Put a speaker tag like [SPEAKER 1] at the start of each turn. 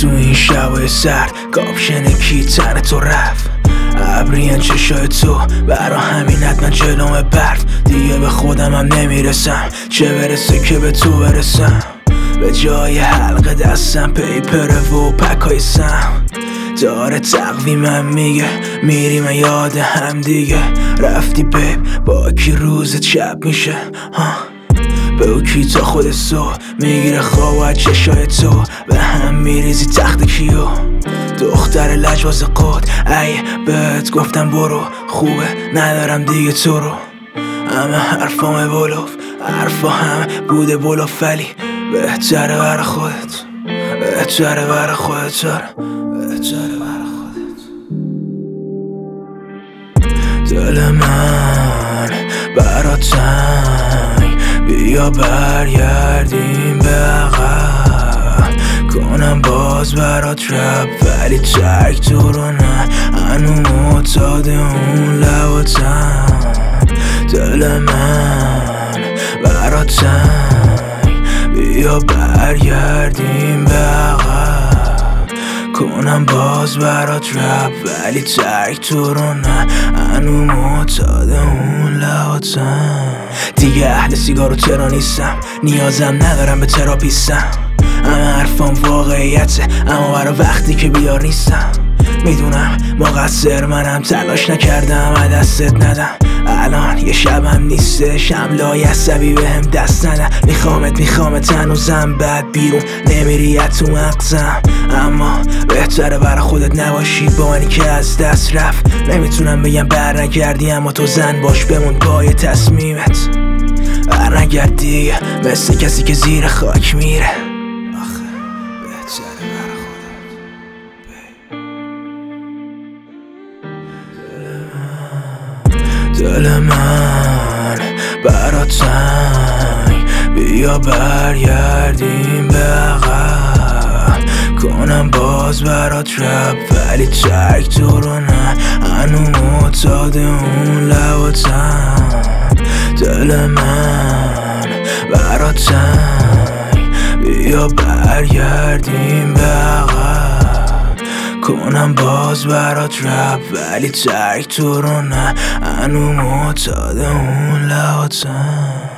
[SPEAKER 1] تو این شبای سرد کاپشن کی تن تو رفت ابریان چشای تو برا همین حتما جلوم برد دیگه به خودم هم نمیرسم چه برسه که به تو برسم به جای حلقه دستم پیپره و پکای سم داره تقویمم میگه میریم یاد هم دیگه رفتی بیب با کی روز چپ میشه به او کی تا خود سو میگیره خواب و چشای تو به هم میریزی تخت کیو دختر لجواز قد ای بهت گفتم برو خوبه ندارم دیگه تو رو همه حرفامه بلوف حرفا همه بوده بلوف ولی بهتره برا خودت بهتره برا خودت بهتره برا خودت دل من برا تنگ بیا برگردیم به عقب کنم باز برات رپ ولی ترک تو رو نه هنو معتاد اون لباتم دل من برات تنگ بیا برگردیم به عقب کنم باز برات رپ ولی ترک تو رو نه هنو معتاد اون لباتم دیگه اهل سیگار و ترا نیستم نیازم ندارم به تراپیستم همه حرفام واقعیته اما برا وقتی که بیار نیستم میدونم مقصر منم تلاش نکردم دستت ندم الان یه شبم نیستش حملای عصبی بهم دست ندم میخوامت هنوزم بعد بیرون نمیری تو مغزم اما بهتره برا خودت نباشی با منی که از دست رفت نمیتونم بگم بر نگردی اما تو زن باش بمون پای تصمیمت بر نگردی مثل کسی که زیر خاک میره آخه بهتره برا خودت دل من برا تنگ بیا برگردیم به عقب کنم باز برات رپ ولی ترک تو رو نه هنو معتاد اون لباتم دل من برا تنگ بیا برگردیم به عقب کنم باز برات رپ ولی ترک تو رو نه هنو معتاد اون لباتم